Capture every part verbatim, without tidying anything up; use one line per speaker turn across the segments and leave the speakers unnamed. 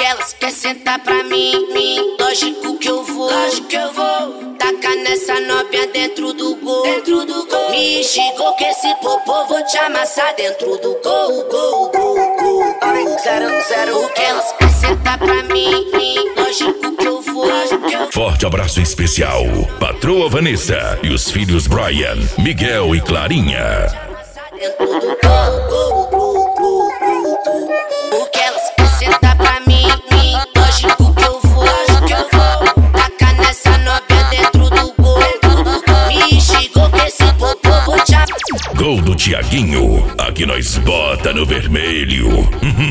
elas quer sentar pra mim, mim. Lógico que eu vou, lógico que eu vou. Taca nessa novinha dentro do gol, dentro do gol. Me xingou que esse popô vou te amassar dentro do gol, gol, gol, gol. Zero, zero, o que elas quer sentar pra mim, mim. Lógico que eu vou, lógico que eu vou.
Forte abraço especial, patroa Vanessa e os filhos Brian, Miguel e Clarinha.
Dentro do gol, gol, gol, gol, gol. O que elas quer sentar pra mim, mim. Lógico que eu vou, lógico que eu vou. Taca nessa novinha dentro do gol, dentro do gol. Me xingou que esse popô vou te amassar.
Gol do Tiaguinho, aqui nós bota no vermelho.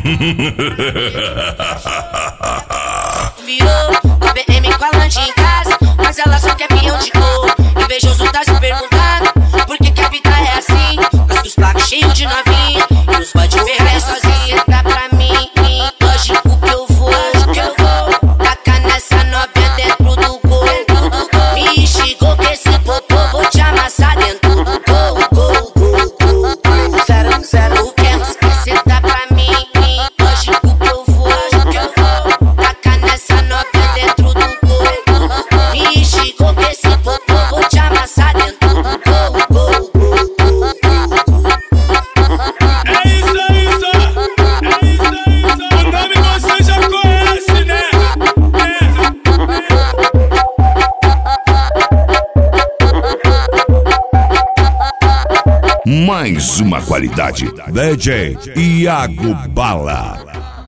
Virou com a B M com a lanche em casa, mas ela só quer peão de gol. Invejoso tá se perguntando por que que a vida é assim. Mas que os placos cheios de novinha e os bode ferrar sozinha. Dá pra mim, mim, lógico que eu vou, lógico que eu vou. Taca nessa novinha dentro do gol, dentro do gol. Me xingou que esse popô vou te amassar dentro do gol, gol, gol, gol, gol. Zero, zero, o que elas quer sentar pra mim, mim. Lógico que eu vou, lógico que eu vou. Taca nessa novinha dentro do gol, dentro do gol. Me xingou que esse popô vou te amassar dentro do gol, gol, gol, gol, gol.
É isso, é isso, é isso, é isso. O nome você já conhece, né?
Mais uma qualidade, D J Iago Bala.